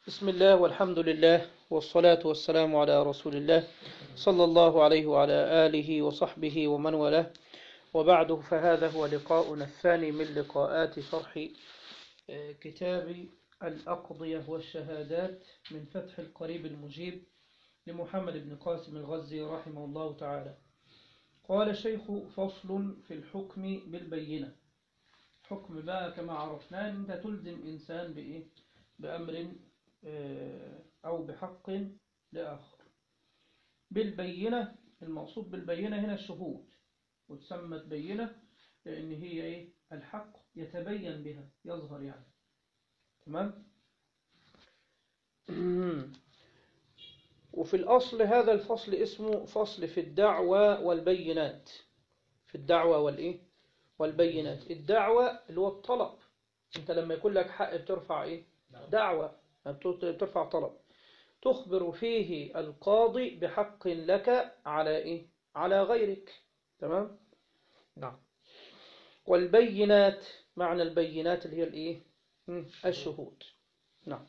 بسم الله والحمد لله والصلاة والسلام على رسول الله صلى الله عليه وعلى آله وصحبه ومن والاه، وبعد، فهذا هو لقاؤنا الثاني من لقاءات شرح كتاب الأقضية والشهادات من فتح القريب المجيب لمحمد بن قاسم الغزي رحمه الله تعالى. قال الشيخ: فصل في الحكم بالبينة. حكم بقى كما عرفنا أن أنت تلزم إنسان بإيه؟ بأمر أو بحق لآخر بالبينة. المقصود بالبينة هنا الشهود، وتسمت بينة لأن هي إيه؟ الحق يتبين بها، يظهر يعني. تمام. وفي الأصل هذا الفصل اسمه فصل في الدعوة والبينات. في الدعوة والإيه؟ والبينات. الدعوة اللي هو الطلب. أنت لما يكون لك حق بترفع إيه؟ دعوة، بترفع طلب تخبر فيه القاضي بحق لك على إيه؟ على غيرك. تمام؟ نعم. والبينات، معنى البينات اللي هي الإيه؟ الشهود. نعم.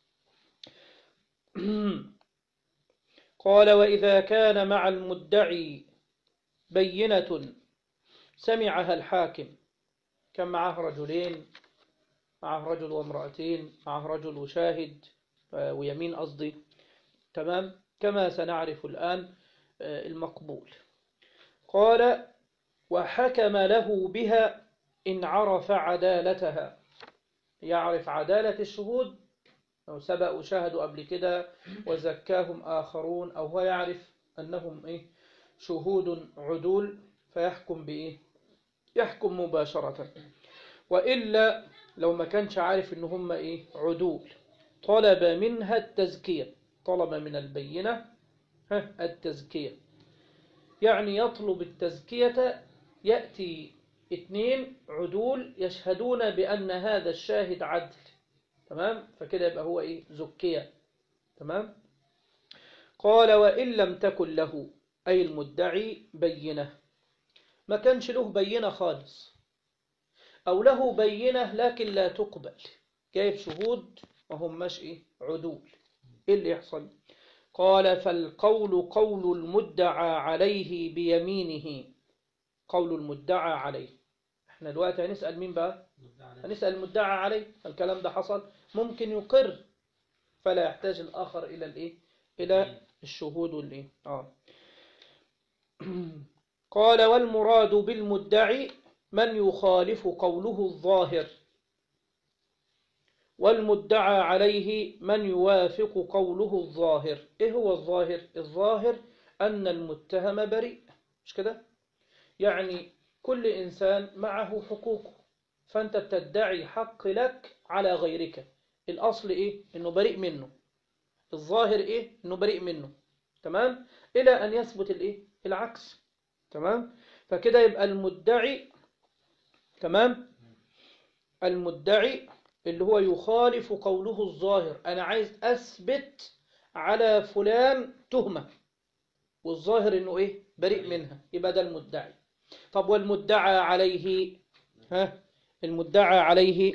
قال: وإذا كان مع المدعي بينة سمعها الحاكم، كان معه رجلين، معه رجل وامرأتين، معه رجل وشاهد ويمين قصدي. تمام، كما سنعرف الآن المقبول. قال: وحكم له بها إن عرف عدالتها. يعرف عدالة الشهود، أو سبقوا شاهدوا قبل كده وزكاهم آخرون، أو هو يعرف أنهم إيه؟ شهود عدول، فيحكم بإيه؟ يحكم مباشرة. وإلا لو ما كانش عارف إن هم إيه؟ عدول، طلب منها التزكية. طلب من البينة التزكية، يعني يطلب التزكية. يأتي اثنين عدول يشهدون بأن هذا الشاهد عدل. تمام، فكده يبقى هو إيه؟ زكية. تمام. قال: وإن لم تكن له، أي المدعي، بينة، ما كانش له بينة خالص، أو له بينة لكن لا تقبل، جايب شهود وهم مش إيه؟ عدول، إيه اللي يحصل؟ قال: فالقول قول المدعى عليه بيمينه. قول المدعى عليه. احنا دلوقتي هنسأل مين بقى؟ هنسأل المدعى عليه. الكلام ده حصل، ممكن يقر، فلا يحتاج الآخر إلى الإيه؟ إلى الشهود والإيه؟ قال: والمراد بالمدعي من يخالف قوله الظاهر، والمدعى عليه من يوافق قوله الظاهر. إيه هو الظاهر؟ الظاهر أن المتهم بريء، مش كده؟ يعني كل إنسان معه حقوقه، فأنت بتدعي حق لك على غيرك. الأصل إيه؟ إنه بريء منه. الظاهر إيه؟ إنه بريء منه. تمام؟ إلى أن يثبت الإيه؟ العكس. تمام؟ فكده يبقى المدعي، تمام، المدعي اللي هو يخالف قوله الظاهر. أنا عايز أثبت على فلان تهمة، والظاهر إنه إيه؟ بريء منها، يبقى ده المدعي. طب والمدعى عليه؟ المدعى عليه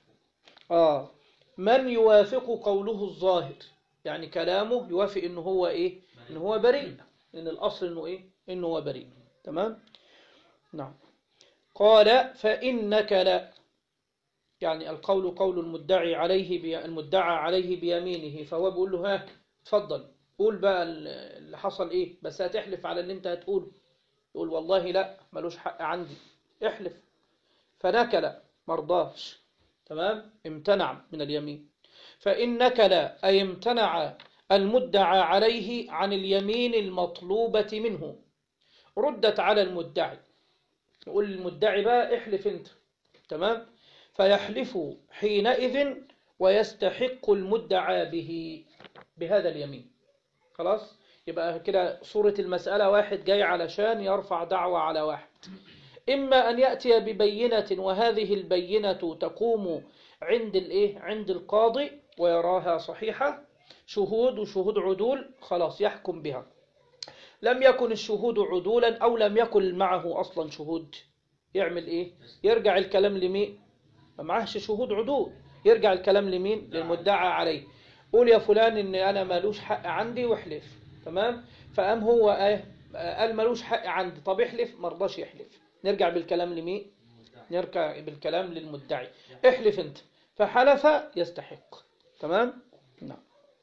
من يوافق قوله الظاهر، يعني كلامه يوافق إنه هو إيه؟ إنه هو بريء، إن الأصل إنه إيه؟ إنه هو بريء. تمام؟ نعم. قال: فإنك لا، يعني القول قول المدعى عليه بيمينه، فهو بيقول له: اتفضل قول بقى اللي حصل إيه، بس هتحلف على اللي أنت هتقوله. يقول: والله لا، ملوش حق عندي، احلف. فنكل، مرضاش. تمام، امتنع من اليمين. فإن نكل أي امتنع المدعى عليه عن اليمين المطلوبة منه، ردت على المدعي. يقول للمدعي بقى: احلف انت. تمام. فيحلف حينئذ ويستحق المدعى به بهذا اليمين. خلاص، يبقى كده صورة المسألة: واحد جاي علشان يرفع دعوة على واحد، إما أن يأتي ببينة، وهذه البينة تقوم عند الإيه؟ عند القاضي ويراها صحيحة، شهود وشهود عدول، خلاص يحكم بها. لم يكن الشهود عدولا، أو لم يكن معه أصلا شهود، يعمل إيه؟ يرجع الكلام لمين؟ ما معهش شهود عدول، يرجع الكلام لمين؟ للمدعى عليه. قول يا فلان إن أنا مالوش حق عندي واحلف. تمام. فقام هو قال مالوش حق عندي، طب احلف، مرضاش يحلف. نرجع بالكلام لمين؟ نرجع بالكلام للمدعي. احلف أنت. فحلف يستحق. تمام. نعم.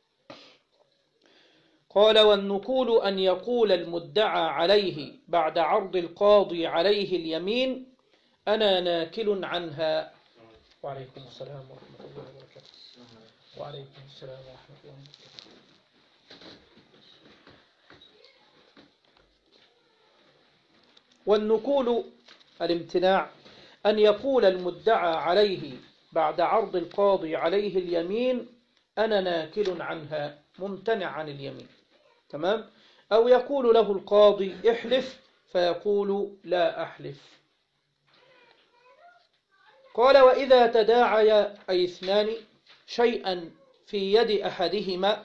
قال والنقول أن يقول المدعى عليه بعد عرض القاضي عليه اليمين أنا ناكل عنها. وعليكم السلام ورحمة الله وبركاته. وعليكم السلام ورحمة الله وبركاته. والنقول الامتناع أن يقول المدعى عليه بعد عرض القاضي عليه اليمين أنا ناكل عنها، ممتنع عن اليمين. تمام. أو يقول له القاضي احلف فيقول لا أحلف. قال وإذا تداعي أي اثنان شيئا في يد أحدهما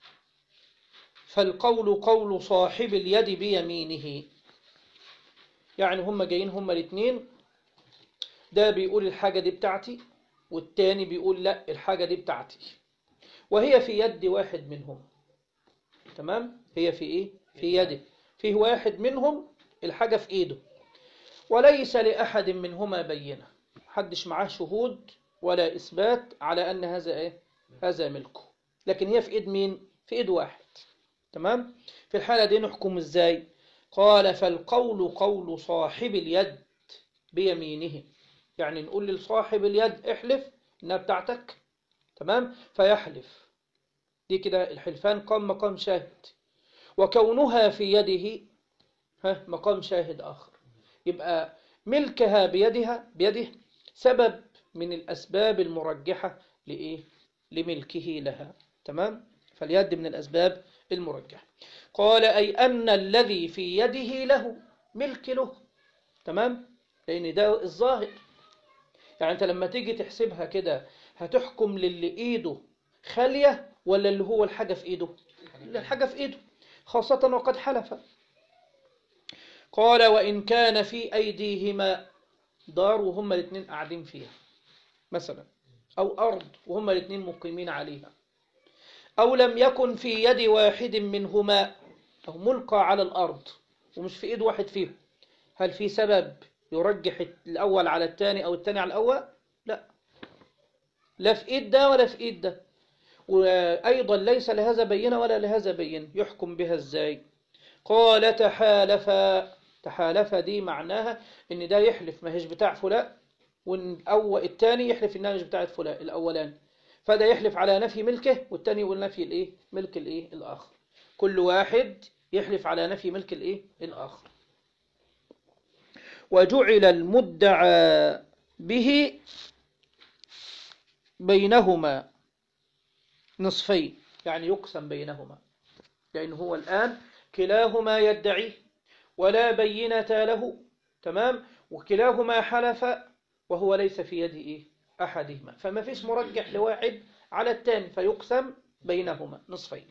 فالقول قول صاحب اليد بيمينه. يعني هم جايين هم الاثنين، ده بيقول الحاجة دي بتاعتي والتاني بيقول لا الحاجة دي بتاعتي، وهي في يد واحد منهم. تمام. هي في ايه؟ في يده. فيه واحد منهم الحاجة في ايده، وليس لأحد منهما بينة، محدش معاه شهود ولا إثبات على أن هذا ايه؟ هذا ملكه، لكن هي في ايد مين؟ في ايد واحد. تمام. في الحالة دي نحكم ازاي؟ قال فالقول قول صاحب اليد بيمينه. يعني نقول لصاحب اليد احلف انها بتاعتك. تمام. فيحلف. دي كده الحلفان قام مقام شاهد، وكونها في يده مقام شاهد آخر. يبقى ملكها بيده سبب من الأسباب المرجحة لإيه؟ لملكه لها. تمام. فاليد من الأسباب المرجحة. قال أي أن الذي في يده له ملك له. تمام. لأن ده الظاهر. يعني أنت لما تيجي تحسبها كده هتحكم للي إيده خالية ولا اللي هو الحاجة في إيده؟ الحاجة في إيده، خاصة وقد حلف. قال وإن كان في أيديهما دار وهما الاثنين قاعدين فيها مثلا، أو أرض وهما الاثنين مقيمين عليها، أو لم يكن في يد واحد منهما، أو ملقى على الأرض ومش في إيد واحد فيهم، هل في سبب يرجح الأول على الثاني أو الثاني على الأول؟ لا، لا في إيد ده ولا في إيد ده. وأيضا ليس لهذا بينة ولا لهذا بينة، يحكم بها إزاي؟ قال تحالف دي معناها إن ده يحلف ما هيش بتاع فلان، الثاني يحلف إنها مش بتاعت فلان الأولاني، فده يحلف على نفي ملكه والثاني يقول نفي الإيه؟ ملك الإيه؟ الآخر. كل واحد يحلف على نفي ملك الإيه؟ الآخر. وجعل المدعى به بينهما نصفين، يعني يقسم بينهما، لأنه هو الآن كلاهما يدعي ولا بينة له. تمام. وكلاهما حلف وهو ليس في يد إيه؟ أحدهما، فما فيش مرجح لواحد على الثاني، فيقسم بينهما نصفين.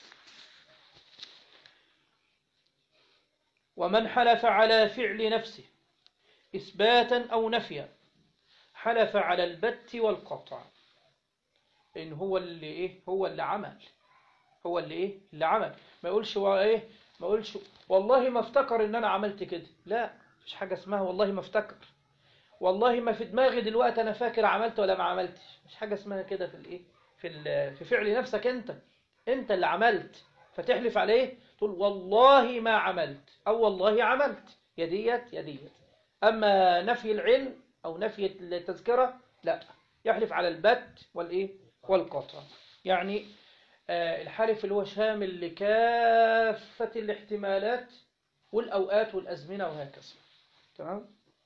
ومن حلف على فعل نفسه إثباتا أو نفيا حلف على البت والقطع، إن هو اللي إيه؟ هو اللي عمل، هو اللي إيه؟ اللي عمل. ما يقولش إيه؟ ما يقولش والله ما افتكر إن أنا عملت كده، لا، مش حاجة اسمها والله ما افتكر، والله ما في دماغي دلوقتي أنا فاكر عملت ولا ما عملتش، مش حاجة اسمها كده في الإيه؟ في فعل نفسك. أنت اللي عملت، فتحلف عليه تقول والله ما عملت أو والله عملت، يديت. أما نفي العلم أو نفي التذكرة لا، يحلف على البت والإيه؟ والقطع. يعني الحلف اللي هو شامل لكافة الاحتمالات والأوقات والأزمنة وهكذا. تمام.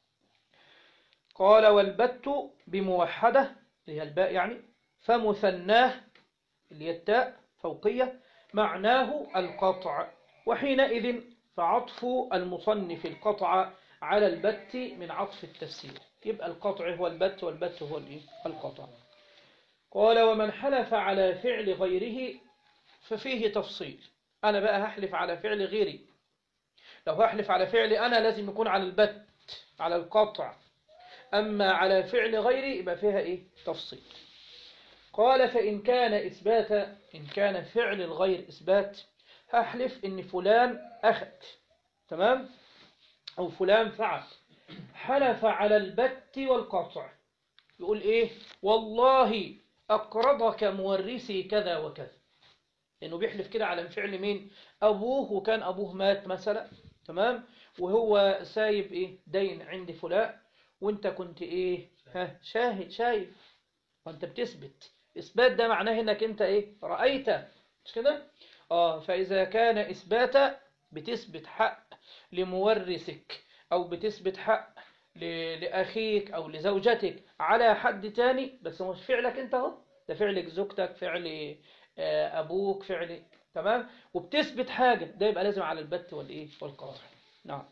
قال والبت بموحدة اللي هي الباء يعني، فمثناه اللي هي التاء فوقية معناه القطع، وحينئذ فعطف المصنف القطع على البت من عطف التفسير، يبقى القطع هو البت والبت هو القطع. قال ومن حلف على فعل غيره ففيه تفصيل. أنا بقى هحلف على فعل غيري، لو هحلف على فعلي أنا لازم يكون على البت على القطع، أما على فعل غيري يبقى فيها إيه؟ تفصيل. قال فإن كان إثبات، إن كان فعل الغير إثبات، هحلف إن فلان أخذ، تمام، أو فلان فعل، حلف على البت والقطع، يقول إيه؟ والله أقرضك مورثي كذا وكذا، إنه بيحلف كده على فعل مين؟ أبوه، وكان أبوه مات مثلا، تمام، وهو سايب إيه؟ دين عند فلان، وأنت كنت إيه؟ ها، شاهد، شايف، وأنت بتثبت. إثبات ده معناه إنك أنت إيه؟ رأيت، مش كده؟ فإذا كان إثبات، بتثبت حق لمورثك، أو بتثبت حق لأخيك أو لزوجتك على حد تاني، بس مش فعلك أنت أهو، ده فعلك زوجتك، فعل أبوك، فعل، تمام، وبتثبت حاجة، ده يبقى لازم على البت والإيه والقطع. نعم.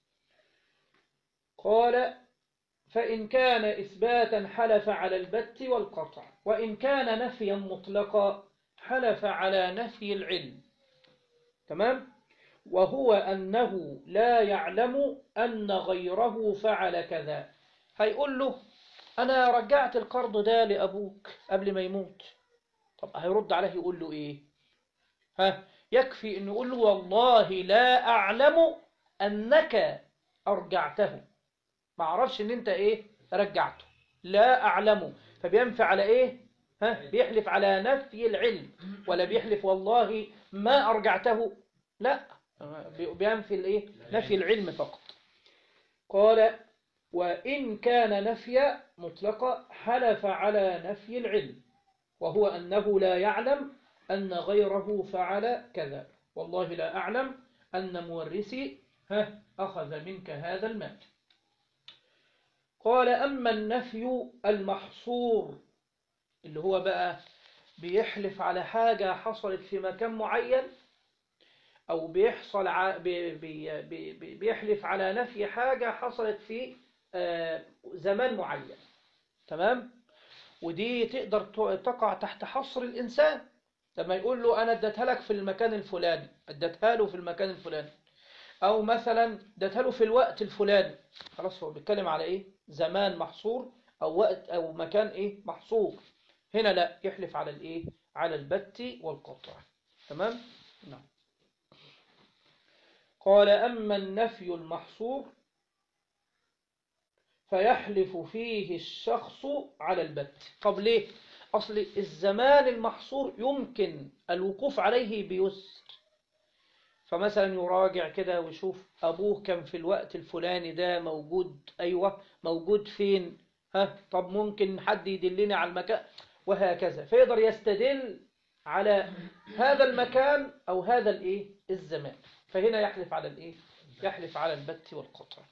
قال فإن كان إثباتا حلف على البت والقطع، وإن كان نفيا مطلقا حلف على نفي العلم، تمام، وهو أنه لا يعلم أن غيره فعل كذا. هيقول له أنا رجعت القرض ده لأبوك قبل ما يموت. طب هيرد عليه يقول له إيه؟ يكفي أنه يقول له والله لا أعلم أنك أرجعته، ما أعرفش أن أنت إيه رجعته، لا أعلم، فبينفع على إيه؟ بيحلف على نفي العلم، ولا بيحلف والله ما أرجعته، لا، بينفي الإيه؟ نفي العلم فقط. قال وإن كان نفي مطلقا حلف على نفي العلم، وهو أنه لا يعلم أن غيره فعل كذا، والله لا أعلم أن مورثي أخذ منك هذا المال. قال أما النفي المحصور، اللي هو بقى بيحلف على حاجة حصلت في مكان معين، أو بيحلف على نفي حاجة حصلت في زمان معين، تمام، ودي تقدر تقع تحت حصر الإنسان، لما يقول له أنا اديتها لك في المكان الفلاني، اديتها له في المكان الفلاني، أو مثلا اديتها له في الوقت الفلاني، خلاص هو بيتكلم على إيه؟ زمان محصور، أو وقت أو مكان إيه محصور. هنا لا، يحلف على الإيه؟ على البت والقطع، تمام. نعم. قال أما النفي المحصور فيحلف فيه الشخص على البت. طب ليه؟ أصل الزمان المحصور يمكن الوقوف عليه بيسر، فمثلا يراجع كده ويشوف أبوه كان في الوقت الفلاني ده موجود، أيوة موجود فين، طب ممكن حد يدلني على المكان، وهكذا، فيقدر يستدل على هذا المكان أو هذا الإيه الزمان، فهنا يحلف على الإيه؟ يحلف على البت والقطع.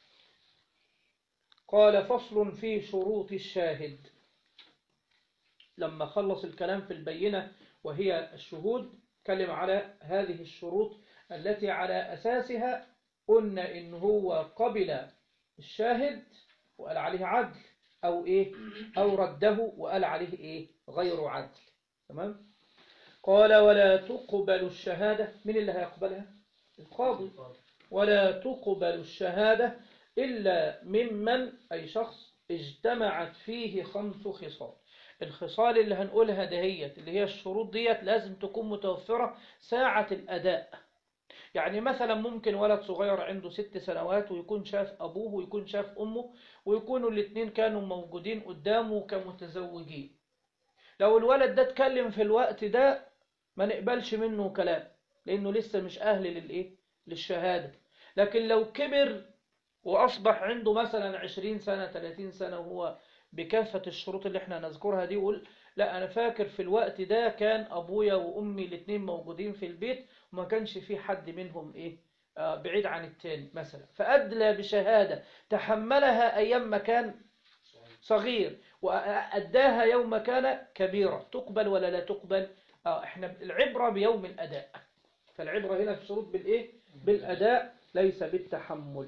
قال فصل في شروط الشاهد. لما خلص الكلام في البينة وهي الشهود، كلم على هذه الشروط التي على أساسها قلنا إن هو قبل الشاهد وقال عليه عدل، أو إيه، أو رده وقال عليه إيه غير عدل، تمام. قال ولا تقبل الشهادة، من اللي هيقبلها؟ القاضي. ولا تقبل الشهادة إلا ممن، أي شخص اجتمعت فيه 5 خصال. الخصال اللي هنقولها دهيت، اللي هي الشروط ديت، لازم تكون متوفرة ساعة الأداء. يعني مثلا ممكن ولد صغير عنده 6 سنوات ويكون شاف أبوه ويكون شاف أمه، ويكونوا الاثنين كانوا موجودين قدامه كمتزوجين. لو الولد ده اتكلم في الوقت ده ما نقبلش منه كلام، لأنه لسه مش أهل للإيه؟ للشهادة. لكن لو كبر وأصبح عنده مثلا 20 سنة 30 سنة وهو بكافة الشروط اللي احنا نذكرها دي، يقول لا أنا فاكر في الوقت ده كان أبويا وأمي الاثنين موجودين في البيت وما كانش في حد منهم إيه بعيد عن التاني مثلا، فأدلى بشهادة تحملها أيام ما كان صغير وأداها يوم كان كبيرا، تقبل ولا لا تقبل؟ احنا العبرة بيوم الأداء، فالعبرة هنا في الشروط بالإيه؟ بالأداء ليس بالتحمل.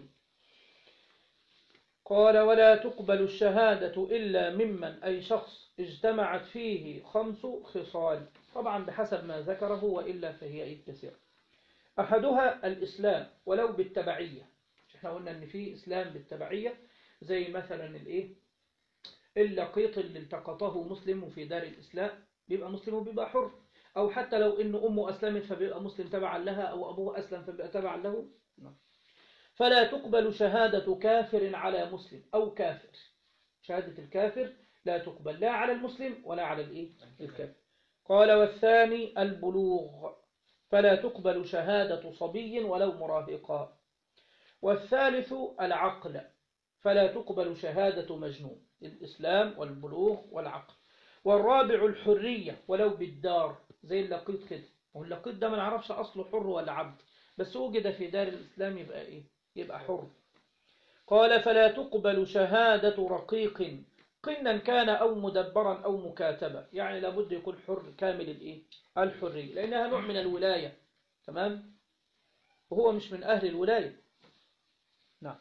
قال ولا تقبل الشهادة إلا ممن، أي شخص اجتمعت فيه 5 خصال، طبعا بحسب ما ذكره وإلا فهي كثيرة. أحدها الإسلام ولو بالتبعية، احنا قلنا أن في إسلام بالتبعية، زي مثلا الإيه؟ اللقيط اللي التقطه مسلم في دار الإسلام بيبقى مسلم وبيبقى حر، أو حتى لو إن أمه أسلمت فبيبقى مسلم تبعا لها، أو أبوه أسلم فبيبقى تبعا له. فلا تقبل شهادة كافر على مسلم أو كافر. شهادة الكافر لا تقبل لا على المسلم ولا على الكافر. قال والثاني البلوغ، فلا تقبل شهادة صبي ولو مراهقا. والثالث العقل، فلا تقبل شهادة مجنون. الإسلام والبلوغ والعقل. والرابع الحرية ولو بالدار، زي اللقيط كده، واللقيط ده ما نعرفش أصله حر ولا عبد، بس وجد في دار الإسلام يبقى إيه؟ يبقى حر. قال فلا تقبل شهادة رقيق قنا كان أو مدبرا أو مكاتبة، يعني لابد يكون حر كامل الحرية، لأنها نوع من الولاية. تمام؟ وهو مش من أهل الولاية. نعم.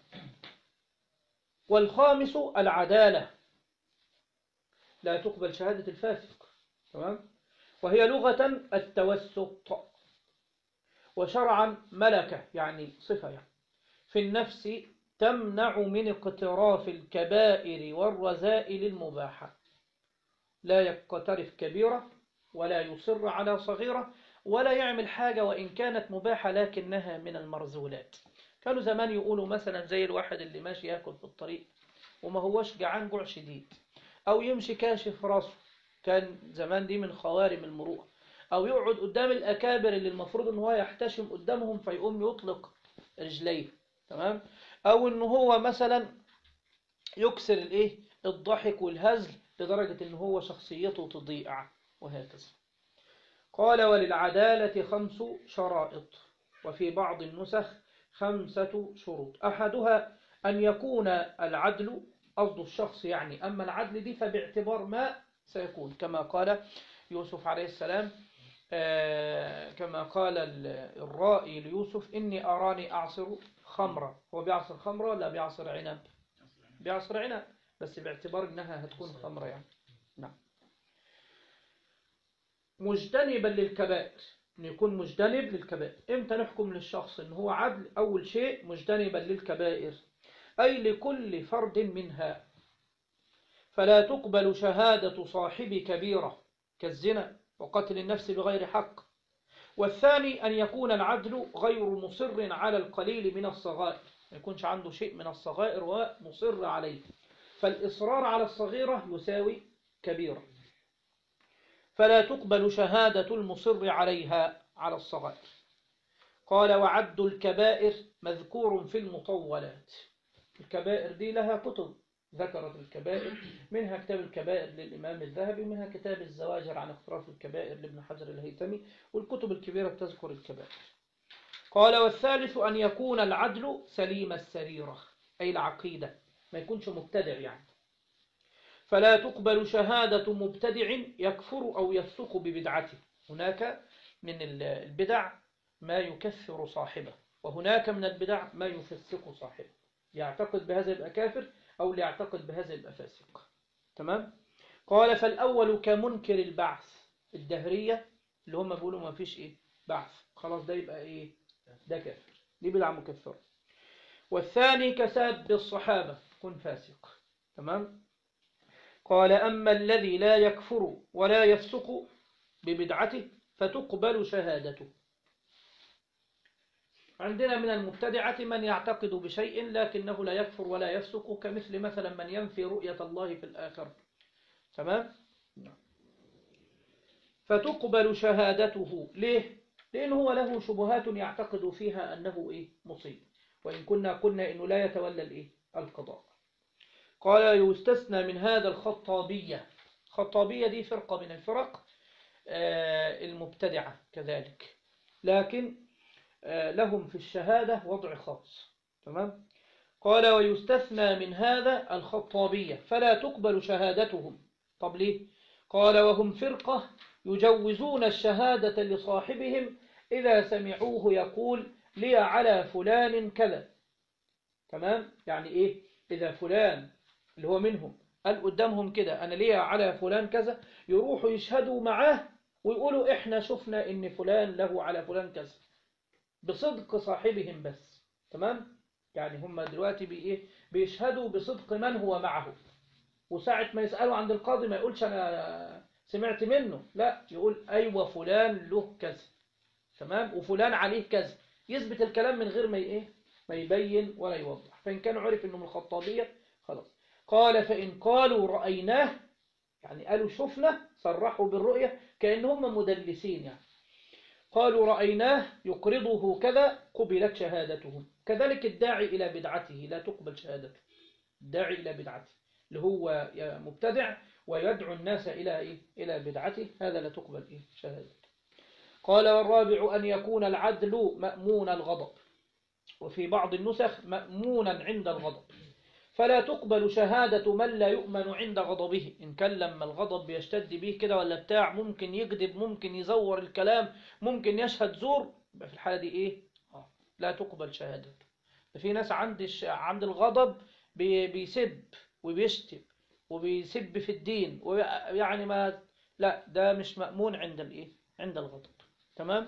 والخامس العدالة، لا تقبل شهادة الفاسق. تمام؟ وهي لغة التوسط، وشرعا ملكة، يعني صفة يعني في النفس تمنع من اقتراف الكبائر والرذائل المباحة. لا يقترف كبيرة ولا يصر على صغيرة ولا يعمل حاجة وإن كانت مباحة لكنها من المرذولات. كانوا زمان يقولوا مثلا زي الواحد اللي ماشي يأكل في الطريق وما هوش جعان جوع شديد، أو يمشي كاشف راسه، كان زمان دي من خوارم المروءة، أو يقعد قدام الأكابر اللي المفروض أنه هو يحتشم قدامهم فيقوم يطلق رجليه. تمام؟ أو أنه هو مثلا يكسر الضحك والهزل لدرجة أنه هو شخصيته تضيع، وهكذا. قال وللعدالة 5 شرائط، وفي بعض النسخ 5 شروط. أحدها أن يكون العدل، قصد الشخص يعني، أما العدل دي فباعتبار ما سيكون، كما قال يوسف عليه السلام، كما قال الرائي ليوسف إني أراني أعصر خمرة. هو بيعصر خمرة ولا بيعصر عنب؟ بيعصر عنب، بس باعتبار إنها هتكون خمرة يعني. نعم. مجتنبا للكبائر، إن يكون مجتنب للكبائر. إمتى نحكم للشخص إن هو عدل؟ أول شيء مجتنبا للكبائر، أي لكل فرد منها. فلا تقبل شهادة صاحب كبيرة كالزنا وقتل النفس بغير حق. والثاني أن يكون العدل غير مصر على القليل من الصغائر، ما يكونش عنده شيء من الصغائر ومصر عليه، فالإصرار على الصغيرة يساوي كبيرة. فلا تقبل شهادة المصر عليها على الصغائر. قال وعد الكبائر مذكور في المطولات. الكبائر دي لها كتب ذكرت الكبائر، منها كتاب الكبائر للإمام الذهبي، ومنها كتاب الزواجر عن اقتراف الكبائر لابن حجر الهيثمي، والكتب الكبيرة بتذكر الكبائر. قال والثالث أن يكون العدل سليم السريرة، أي العقيدة، ما يكونش مبتدع يعني. فلا تقبل شهادة مبتدع يكفر أو يفسق ببدعته. هناك من البدع ما يكفر صاحبه، وهناك من البدع ما يفسق صاحبه، يعتقد بهذا يبقى كافر، أو يعتقد بهذا يبقى فاسق. تمام؟ قال فالأول كمنكر البعث، الدهرية اللي هم بيقولوا ما فيش بعث، خلاص ده يبقى ده كافر، دي بدعة مكفرة. والثاني كساب الصحابة، كن فاسق. تمام؟ قال أما الذي لا يكفر ولا يفسق ببدعته فتقبل شهادته. عندنا من المبتدعة من يعتقد بشيء لكنه لا يكفر ولا يفسق، كمثل مثلا من ينفي رؤية الله في الآخرة. تمام؟ فتقبل شهادته. ليه؟ لأنه هو له شبهات يعتقد فيها أنه مصيب، وإن قلنا إنه لا يتولى القضاء. قال يستثنى من هذا الخطابية. الخطابية دي فرقة من الفرق المبتدعة كذلك، لكن لهم في الشهادة وضع خاص. تمام؟ قال ويستثنى من هذا الخطابية فلا تقبل شهادتهم. طب ليه؟ قال وهم فرقة يجوزون الشهادة لصاحبهم إذا سمعوه يقول لي على فلان كذا. تمام؟ يعني إذا فلان اللي هو منهم قال قدامهم كده أنا لي على فلان كذا، يروحوا يشهدوا معاه ويقولوا إحنا شفنا إن فلان له على فلان كذا، بصدق صاحبهم بس. تمام؟ يعني هم دلوقتي بيشهدوا بصدق من هو معه. وساعة ما يسأله عند القاضي ما يقولش أنا سمعت منه، لا، يقول أيوة فلان له كذا، تمام، وفلان عليه كذا، يثبت الكلام من غير ما إيه، ما يبين ولا يوضح. فإن كانوا عرف إنه من الخطابية خلاص. قال فإن قالوا رأيناه، يعني قالوا شفنا، صرحوا بالرؤية كأنهم مدلسين يعني، قالوا رأيناه يقرضه كذا قبلت شهادتهم. كذلك الداعي إلى بدعته لا تقبل شهادته، الداعي إلى بدعته اللي هو مبتدع ويدعو الناس إلى إيه؟ إلى بدعته، هذا لا تقبل إيه؟ شهادته. قال والرابع أن يكون العدل مأمون الغضب، وفي بعض النسخ مأمونا عند الغضب، فلا تقبل شهادة من لا يؤمن عند غضبه. إن كان لما الغضب بيشتد به كده ولا بتاع، ممكن يكذب، ممكن يزور الكلام، ممكن يشهد زور، في الحالة دي إيه؟ لا تقبل شهادته. في ناس عند الغضب بيسب وبيشتم وبيسب في الدين، ويعني ما، لا، ده مش مأمون عند الإيه؟ عند الغضب. تمام.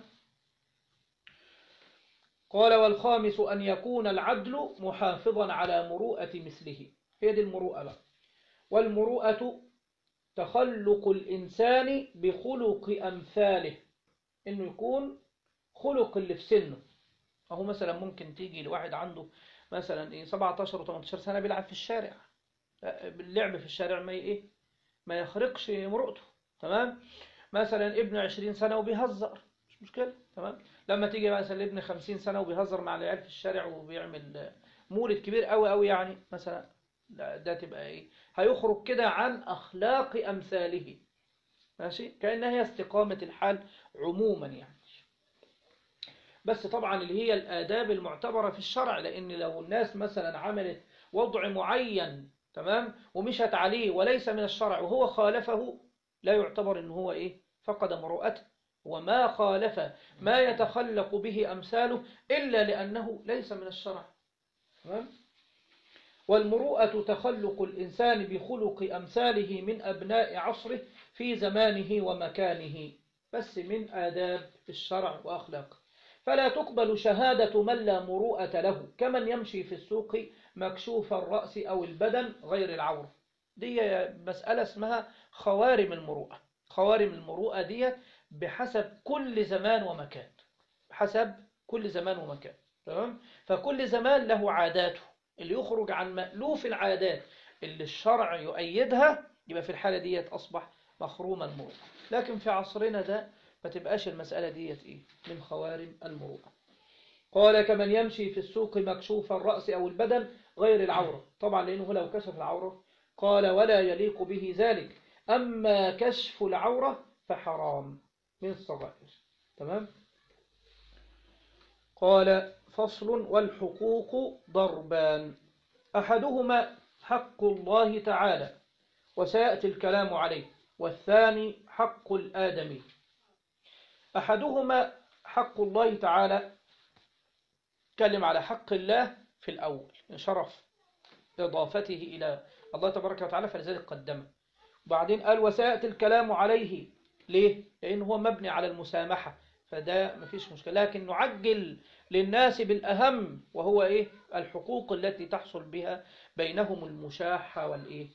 قال والخامس أن يكون العدل محافظا على مروءة مثله. هي دي المروءة بقى. والمروءة تخلق الإنسان بخلق أمثاله، إنه يكون خلق اللي في سنه. أهو مثلا ممكن تيجي لواحد عنده مثلا 17 و18 سنة بيلعب في الشارع، اللعب في الشارع ما يخرقش مروءته. تمام. مثلا ابن 20 سنة وبيهزر، مش مشكلة. تمام. لما تيجي مثلا ابن 50 سنة وبيهزر مع العيال في الشارع وبيعمل مولد كبير قوي قوي يعني مثلا، ده تبقى ايه؟ هيخرج كده عن أخلاق أمثاله. ماشي، كأنها هي استقامة الحال عموما يعني. بس طبعا اللي هي الآداب المعتبرة في الشرع، لأن لو الناس مثلا عملت وضع معين، تمام، ومشت عليه وليس من الشرع وهو خالفه، لا يعتبر إن هو إيه؟ فقد مروءته. وما خالف ما يتخلق به أمثاله إلا لأنه ليس من الشرع. تمام. والمروءة تخلق الإنسان بخلق أمثاله من أبناء عصره في زمانه ومكانه، بس من آداب الشرع وأخلاقه. فلا تقبل شهادة من لا مروءة له، كمن يمشي في السوق مكشوف الرأس أو البدن غير العورة. دي مسألة اسمها خوارم المروءة. خوارم المروءة دي بحسب كل زمان ومكان، بحسب كل زمان ومكان. تمام. فكل زمان له عاداته، اللي يخرج عن مألوف العادات اللي الشرع يؤيدها يبقى في الحالة دي أصبح مخروم المروءة. لكن في عصرنا ده ما تبقاش المسألة دي إيه؟ من خوارم المروءة. قال كمن يمشي في السوق مكشوف الرأس أو البدن غير العورة، طبعا لأنه لو كشف العورة قال ولا يليق به ذلك، أما كشف العورة فحرام من الصغائر. تمام. قال فصل والحقوق ضربان، أحدهما حق الله تعالى وسيأتي الكلام عليه، والثاني حق الآدمي. أحدهما حق الله تعالى، تكلم على حق الله في الأول من شرف إضافته إلى الله تبارك وتعالى فلذلك قدمه. وبعدين قال وسيأتي الكلام عليه، ليه؟ لأنه هو مبني على المسامحة، فده مفيش مشكلة، لكن نعجل للناس بالأهم وهو إيه؟ الحقوق التي تحصل بها بينهم المشاحة والإيه؟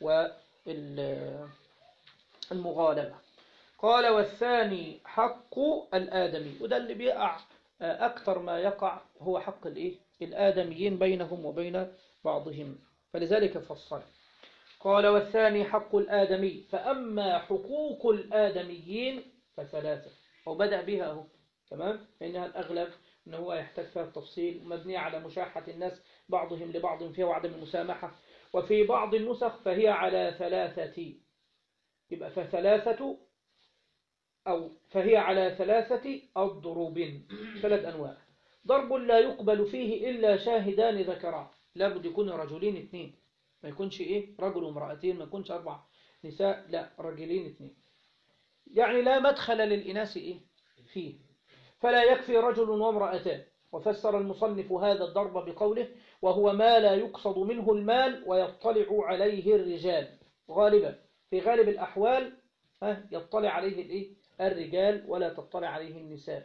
والمغالبة. قال والثاني حق الآدمي، وده اللي بيقع أكثر ما يقع هو حق الإيه؟ الآدميين بينهم وبين بعضهم، فلذلك فصل. قال والثاني حق الآدمي، فأما حقوق الآدميين فثلاثة، وبدأ بها هو. تمام. فإنها الأغلب أنه هو يحتاج فيها التفصيل، مبنية على مشاحة الناس بعضهم لبعض فيها وعدم المسامحة. وفي بعض النسخ فهي على ثلاثة، يبقى فثلاثة أو فهي على ثلاثة أضرب، ثلاث أنواع. ضرب لا يقبل فيه إلا شاهدان ذكران، لابد يكون رجلين اثنين، ما يكونش إيه رجل وامرأتين، ما يكونش 4 نساء، لا، رجلين اثنين، يعني لا مدخل للإناث إيه فيه، فلا يكفي رجل وامرأتان. وفسر المصنف هذا الضرب بقوله وهو ما لا يقصد منه المال ويطلع عليه الرجال، غالبا في غالب الأحوال يطلع عليه الإيه؟ الرجال ولا تطلع عليه النساء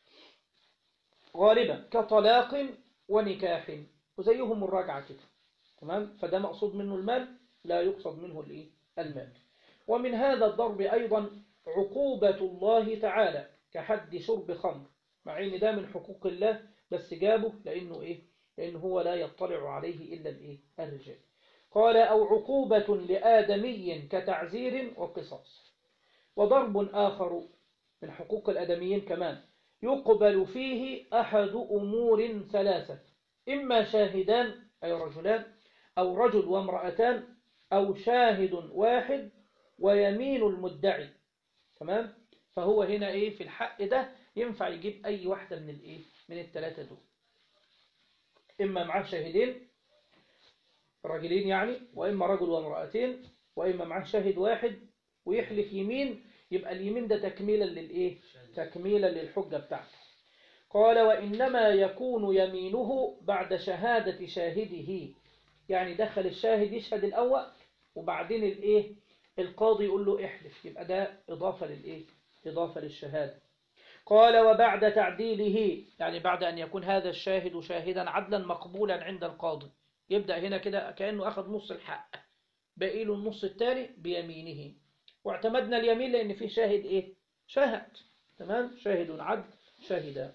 غالبا، كطلاق ونكاح وزيهم الراجعة كده. تمام. فده مقصود منه المال لا يقصد منه المال. ومن هذا الضرب أيضا عقوبة الله تعالى كحد شرب خمر، مع ان ده من حقوق الله، بس جابه لأنه هو لا يطلع عليه إلا الرجال. قال أو عقوبة لآدمي كتعزير وقصاص. وضرب آخر من حقوق الآدميين كمان يقبل فيه أحد أمور ثلاثة: إما شاهدان أي رجلان، أو رجل وامرأتان، أو شاهد واحد ويمين المدعي. تمام؟ فهو هنا في الحق ده ينفع يجيب أي واحدة من الثلاثة دول. إما معاه شاهدين رجلين يعني، وإما رجل وامرأتين، وإما معاه شاهد واحد ويحلف يمين، يبقى اليمين ده تكميلا للحجة بتاعته. قال وإنما يكون يمينه بعد شهادة شاهده، يعني دخل الشاهد يشهد الأول وبعدين القاضي يقول له احلف، يبقى ده إضافة للشهادة. قال وبعد تعديله، يعني بعد أن يكون هذا الشاهد شاهدا عدلا مقبولا عند القاضي، يبدأ هنا كده كأنه أخذ نص الحق، باقي له النص الثاني بيمينه. واعتمدنا اليمين لأن فيه شاهد شاهد. تمام؟ شاهد عدل شاهدا.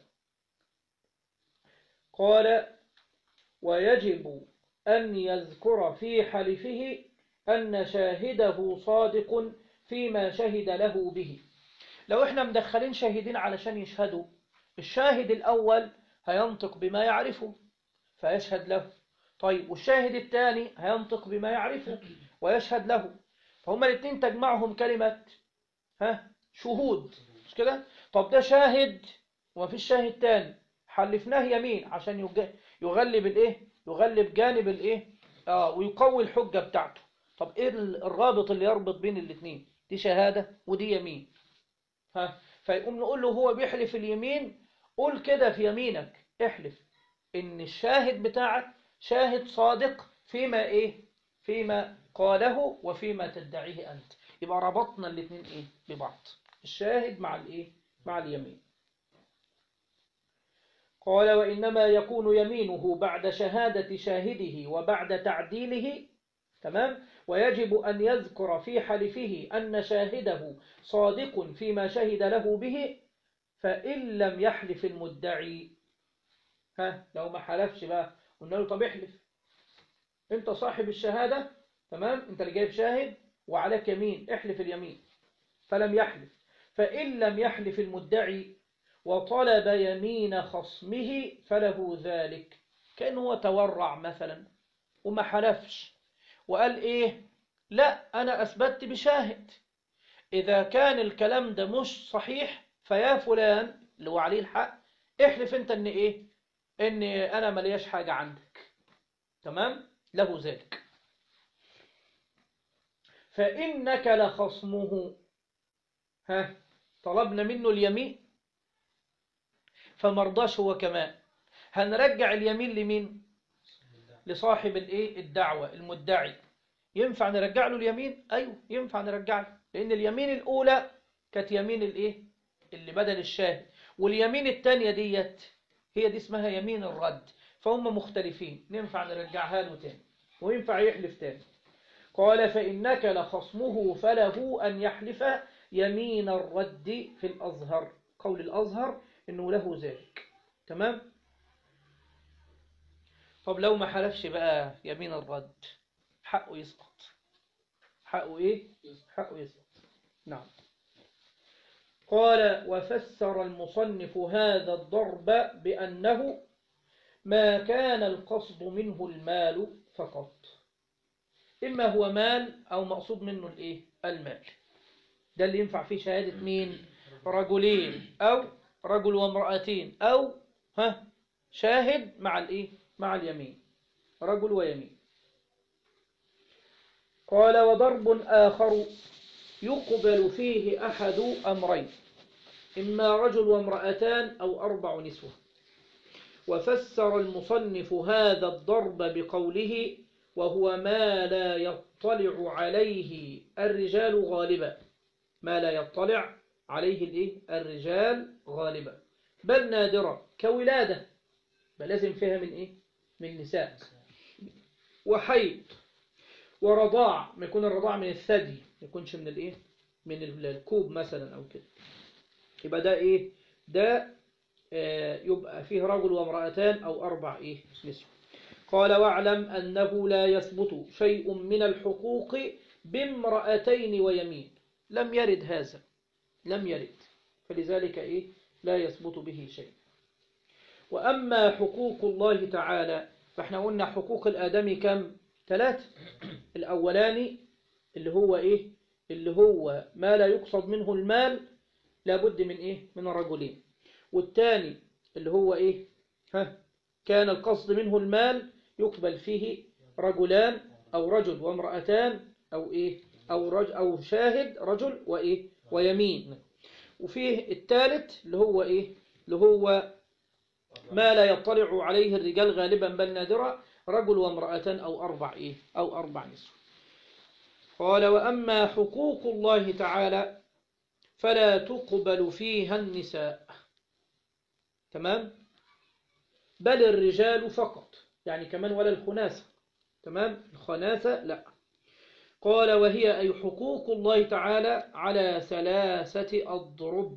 قال ويجب أن يذكر في حلفه أن شاهده صادق فيما شهد له به. لو احنا مدخلين شاهدين علشان يشهدوا، الشاهد الأول هينطق بما يعرفه فيشهد له، طيب والشاهد الثاني هينطق بما يعرفه ويشهد له، فهما الاثنين تجمعهم كلمة شهود، مش كده؟ طب ده شاهد وما فيش شاهد تاني، حلفناه يمين عشان يغلب يغلب جانب ويقوي الحجة بتاعته. طب ايه الرابط اللي يربط بين الاثنين؟ دي شهادة ودي يمين. فيقوم نقول له هو بيحلف اليمين، قول كده في يمينك، احلف ان الشاهد بتاعك شاهد صادق فيما قاله وفيما تدعيه أنت. يبقى ربطنا الاثنين ببعض، الشاهد مع اليمين. قال وإنما يكون يمينه بعد شهادة شاهده وبعد تعديله. تمام؟ ويجب أن يذكر في حلفه أن شاهده صادق فيما شهد له به، فإن لم يحلف المدعي، لو ما حلفش بقى قلنا له طب احلف انت صاحب الشهادة، تمام، انت اللي جايب شاهد وعليك يمين، احلف اليمين، فلم يحلف. فإن لم يحلف المدعي وطلب يمين خصمه فله ذلك، كأنه تورع مثلا وما حلفش وقال لا أنا أثبت بشاهد، إذا كان الكلام ده مش صحيح فيا فلان اللي هو عليه الحق احلف انت ان انا ملياش حاجة عندك. تمام؟ له ذلك. فإنك لخصمه، طلبنا منه اليمين فمرضاش هو كمان، هنرجع اليمين لمين؟ لصاحب الدعوة المدعي. ينفع نرجع له اليمين؟ أيوه ينفع نرجع له، لأن اليمين الأولى كانت يمين اللي بدل الشاهد، واليمين الثانية ديت هي دي اسمها يمين الرد، فهم مختلفين، ننفع نرجعها له تاني وينفع يحلف تاني. قال فإنك لخصمه فله أن يحلف يمين الرد في الأظهر، قول الأظهر إنه له ذلك. تمام؟ طب لو ما حلفش بقى يمين الرد حقه يسقط. حقه حقه يسقط. نعم. قال وفسر المصنف هذا الضرب بأنه ما كان القصد منه المال فقط، إما هو مال أو مقصود منه المال. ده اللي ينفع فيه شهادة مين؟ رجلين أو رجل وامرأتين أو شاهد مع اليمين، رجل ويمين. قال وضرب آخر يقبل فيه أحد أمرين، إما رجل وامرأتان أو 4 نسوة. وفسر المصنف هذا الضرب بقوله وهو ما لا يطلع عليه الرجال غالبا، ما لا يطلع عليه الرجال غالبا، بل نادرا، كولادة، بل لازم فيها من نساء، وحيض، ورضاع، ما يكون الرضاع من الثدي، ما يكونش من الايه، من الكوب مثلا او كده، يبقى ده ايه، ده يبقى فيه رجل وامرأتان او 4 ايه نسوة. قال واعلم أنه لا يثبت شيء من الحقوق بامرأتين ويمين، لم يرد هذا، لم يرد، فلذلك إيه لا يثبت به شيء. وأما حقوق الله تعالى فإحنا قلنا حقوق الآدمي كم؟ 3. الأولاني اللي هو إيه، اللي هو ما لا يقصد منه المال، لابد من إيه، من الرجلين. والثاني اللي هو إيه، كان القصد منه المال يقبل فيه رجلان أو رجل وامرأتان أو إيه، أو شاهد رجل وإيه ويمين. وفيه الثالث اللي هو إيه، اللي هو ما لا يطلع عليه الرجال غالبا بل نادرا، رجل وامرأتان أو 4 إيه، أو 4 نسوة. قال وأما حقوق الله تعالى فلا تقبل فيها النساء، تمام، بل الرجال فقط، يعني كمان ولا الخناثة، تمام، الخناثة لا. قال وهي أي حقوق الله تعالى على 3 أضرب،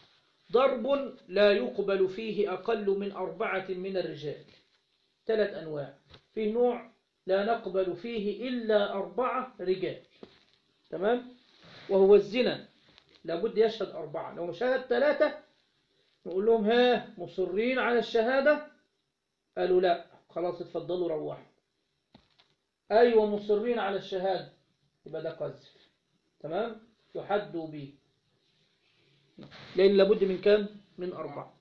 ضرب لا يقبل فيه أقل من 4 من الرجال، 3 أنواع، في نوع لا نقبل فيه إلا 4 رجال، تمام، وهو الزنا، لابد يشهد 4، لو شهد 3 نقول لهم ها مصرين على الشهادة، قالوا لا خلاص اتفضلوا روحوا، أيوة مصرين على الشهادة، يبقى ده قذف، تمام، يحدوا به، لأن لابد من كم؟ من 4.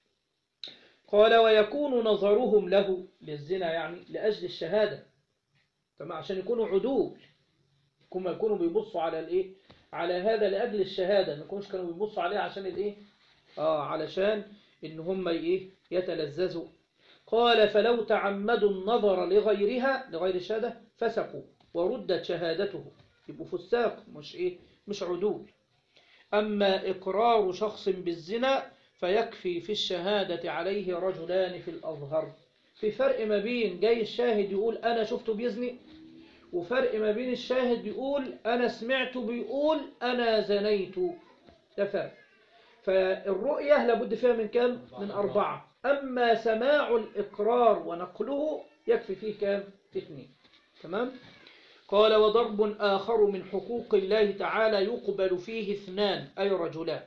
قال ويكون نظرهم له للزنا، يعني لأجل الشهادة، تمام، عشان يكونوا عدول، كما يكونوا بيبصوا على الايه، على هذا لأجل الشهادة، ما يكونوش كانوا بيبصوا عليه عشان الايه، علشان ان هم ايه يتلذذوا. قال فلو تعمدوا النظر لغيرها، لغير الشهادة، فسقوا وردت شهادته، يبقوا فساق، مش ايه، مش عدول. أما إقرار شخص بالزنا فيكفي في الشهادة عليه رجلان في الأظهر. في فرق ما بين جاي الشاهد يقول أنا شفته بيزني، وفرق ما بين الشاهد يقول أنا سمعته بيقول أنا زنيت، ده فرق. فالرؤية لابد فيها من كم؟ من 4. أما سماع الإقرار ونقله يكفي فيه كم؟ 2، تمام. قال وضرب آخر من حقوق الله تعالى يقبل فيه 2 أي رجلان.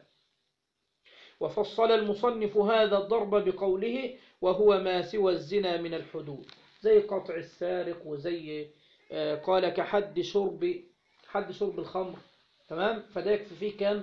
وفصل المصنف هذا الضرب بقوله وهو ما سوى الزنا من الحدود، زي قطع السارق، وزي قال كحد شرب، حد شرب الخمر، تمام، فده يكفي فيه كام؟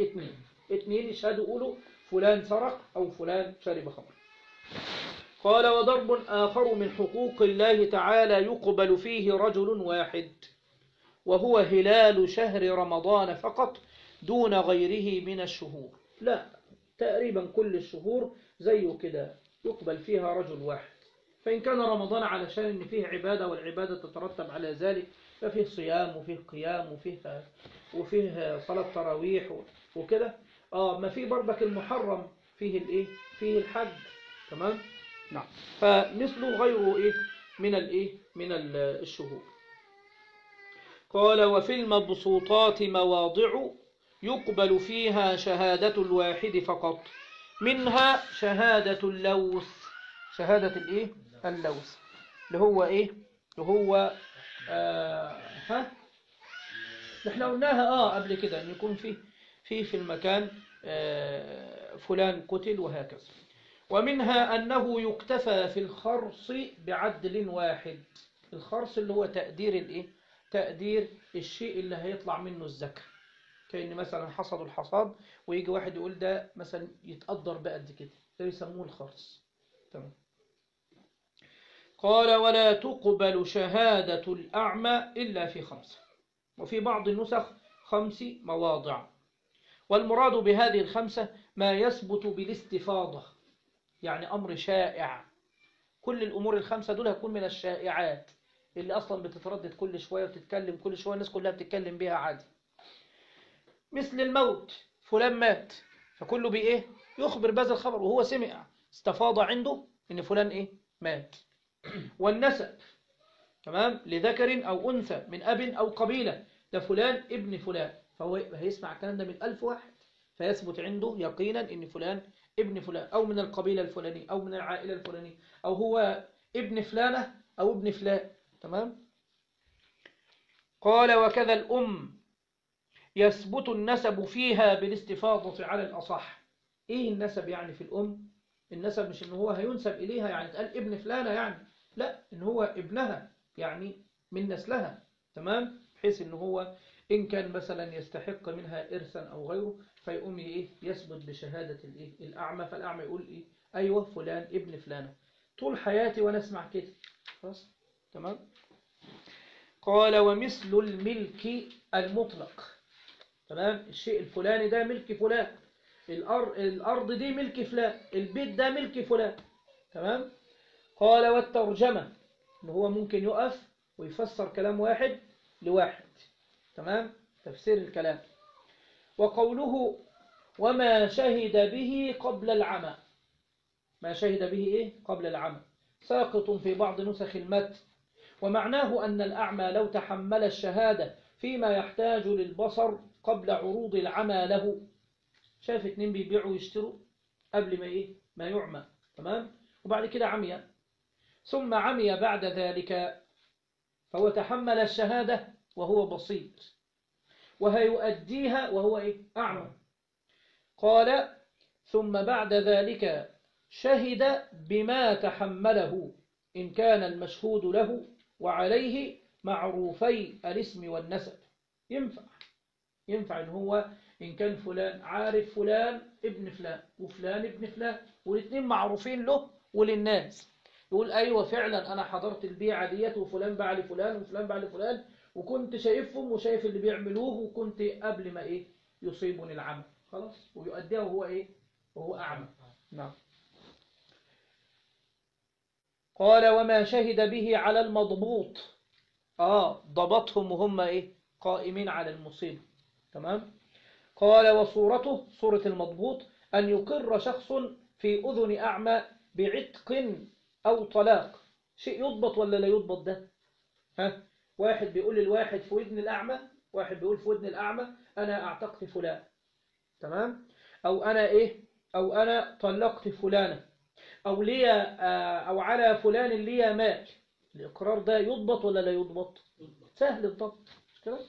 2 يشهدوا يقولوا فلان سرق أو فلان شرب خمر. قال وضرب آخر من حقوق الله تعالى يقبل فيه رجل واحد، وهو هلال شهر رمضان فقط دون غيره من الشهور. لا، تقريبا كل الشهور زيه كده يقبل فيها رجل واحد. فإن كان رمضان علشان إن فيه عبادة، والعبادة تترتب على ذلك، ففيه صيام وفيه قيام وفيه صلاة تراويح وكده، ما فيه برضك المحرم فيه الايه، فيه الحج، تمام، نعم، فمثله غيره ايه من الايه، من الشهور. قال وفي المبسوطات مواضع يقبل فيها شهادة الواحد فقط، منها شهادة اللوث، شهادة الايه، اللوث، اللي هو ايه، اللي هو احنا قلناها قبل كده، ان يكون في المكان فلان قتل وهكذا. ومنها أنه يكتفى في الخرص بعدل واحد، الخرص اللي هو تقدير الايه، تقدير الشيء اللي هيطلع منه الزكاة، كأن مثلا حصدوا الحصاد ويجي واحد يقول ده مثلا يتقدر بقد كده، ده يسموه الخرص، تمام. قال ولا تقبل شهادة الأعمى إلا في 5، وفي بعض النسخ 5 مواضع. والمراد بهذه 5 ما يثبت بالاستفاضة، يعني أمر شائع، كل الأمور ال5 دول هتكون من الشائعات اللي أصلا بتتردد كل شوية وتتكلم كل شوية، الناس كلها بتتكلم بيها عادي، مثل الموت، فلان مات، فكله بإيه يخبر بهذا الخبر، وهو سمع استفاض عنده إن فلان إيه مات. والنسب، تمام، لذكر أو أنثى من أب أو قبيلة، ده فلان ابن فلان، فهو هيسمع الكلام ده من 1000 واحد، فيثبت عنده يقينا إن فلان ابن فلان، أو من القبيلة الفلانية، أو من العائلة الفلانية، أو هو ابن فلانة أو ابن فلان. تمام. قال وكذا الأم يثبت النسب فيها بالاستفاضة على الأصح. إيه النسب يعني في الأم؟ النسب مش إن هو هينسب إليها يعني تقال ابن فلانة يعني، لا، إن هو ابنها يعني من نسلها. تمام، بحيث إن هو إن كان مثلا يستحق منها إرثا أو غيره فيقوم إيه يثبت بشهادة الإيه الأعمى، فالأعمى يقول إيه أيوة فلان ابن فلانة طول حياتي وأنا أسمع كده. خلاص. تمام. قال ومثل الملك المطلق. تمام، الشيء الفلاني ده ملك فلان، الأرض دي ملك فلان، البيت ده ملك فلان. تمام. قال والترجمة، إن هو ممكن يقف ويفسر كلام واحد لواحد. تمام، تفسير الكلام. وقوله وما شهد به قبل العمى، ما شهد به إيه قبل العمى ساقط في بعض نسخ المتن، ومعناه أن الأعمى لو تحمل الشهادة فيما يحتاج للبصر قبل عروض العمى له، شاف اتنين بيبيعوا ويشتروا قبل ما إيه ما يعمى، تمام، وبعد كده عمي، ثم عمي بعد ذلك، فهو تحمل الشهادة وهو بصير، وهيؤديها وهو إيه أعمى. قال ثم بعد ذلك شهد بما تحمله إن كان المشهود له وعليه معروفي الاسم والنسب. ينفع إن هو إن كان فلان عارف فلان ابن فلان وفلان ابن فلان والاثنين معروفين له وللناس، يقول أيوة فعلا أنا حضرت البيعة ديت وفلان باع لفلان وفلان باع لفلان وكنت شايفهم وشايف اللي بيعملوه وكنت قبل ما إيه يصيبني العمى، خلاص، ويؤديها وهو إيه وهو أعمى. نعم. قال وما شهد به على المضبوط، ضبطهم وهم إيه قائمين على المصيبة. تمام. قال وصورته صورة المضبوط أن يقر شخص في أذن أعمى بعتق أو طلاق. شيء يضبط ولا لا يضبط ده؟ واحد بيقول للواحد في ودن الأعمى، واحد بيقول في ودن الأعمى أنا أعتقت فلان، تمام، أو أنا إيه أو أنا طلقت فلانة، أو لي أو على فلان لي مال. الإقرار ده يضبط ولا لا يضبط؟ سهل الضبط، مش كده؟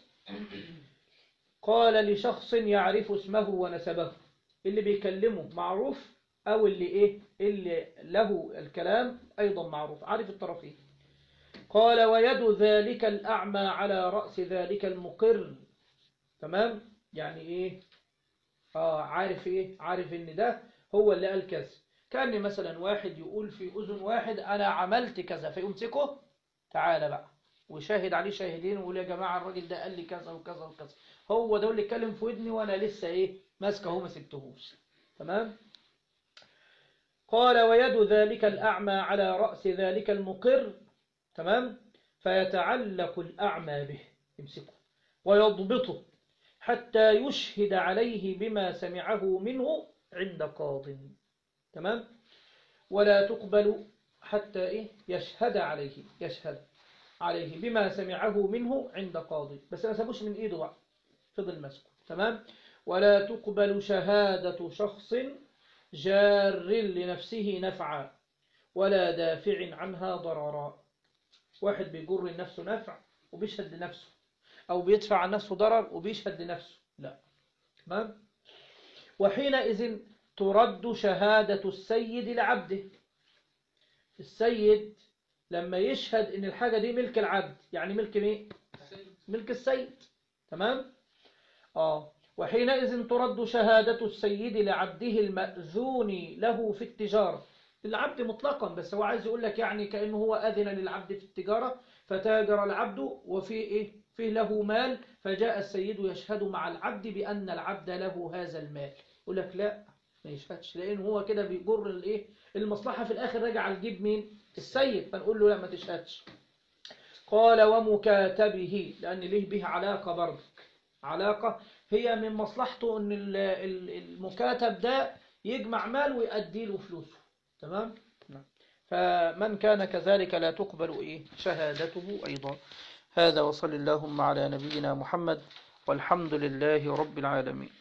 قال لشخص يعرف اسمه ونسبه، اللي بيكلمه معروف أو اللي له الكلام أيضا معروف، عارف الطرفين. قال ويد ذلك الأعمى على رأس ذلك المقر. تمام، يعني عارف إن ده هو اللي قال كذا. كان مثلا واحد يقول في أذن واحد أنا عملت كذا، فيمسكه تعالى بقى وشاهد عليه شاهدين ويقول يا جماعة الراجل ده قال لي كذا وكذا وكذا، هو ده اللي اتكلم في ودني وانا لسه ماسكه ما سبتهوش. تمام. قال ويد ذلك الأعمى على رأس ذلك المقر. تمام، فيتعلق الأعمى به، يمسكه ويضبطه حتى يشهد عليه بما سمعه منه عند قاض. تمام، ولا تقبل حتى يشهد عليه بما سمعه منه عند قاضي، بس ما سابوش من ايده بقى، فضل ماسكه. تمام. ولا تقبل شهادة شخص جار لنفسه نفعا ولا دافع عنها ضررا. واحد بيجر لنفسه نفع وبيشهد لنفسه، أو بيدفع عن نفسه ضرر وبيشهد لنفسه، لا. تمام. وحينئذ ترد شهادة السيد لعبده. السيد لما يشهد ان الحاجة دي ملك العبد، يعني ملك مين؟ ملك السيد. تمام. وحينئذ ترد شهادة السيد لعبده المأذون له في التجارة، العبد مطلقا، بس هو عايز يقول لك يعني كأنه هو أذن للعبد في التجارة فتاجر العبد وفي فيه له مال، فجاء السيد يشهد مع العبد بأن العبد له هذا المال، يقول لك لا ما يشهدش، لأن هو كده بيجر المصلحة في الآخر راجع على الجيب مين؟ السيد، فنقول له لا ما تشهدش. قال ومكاتبه، لأن ليه به علاقة برضك، علاقة هي من مصلحته أن المكاتب ده يجمع مال ويؤدي له فلوسه. تمام. فمن كان كذلك لا تقبل شهادته أيضا. هذا وصل اللهم على نبينا محمد والحمد لله رب العالمين.